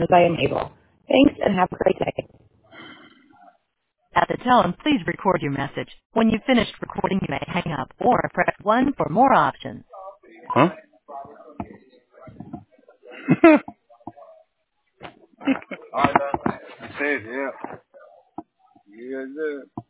as I am able. Thanks, and have a great day. At the tone, please record your message. When you've finished recording, you may hang up or press 1 for more options. Huh? I said, yeah. Yeah,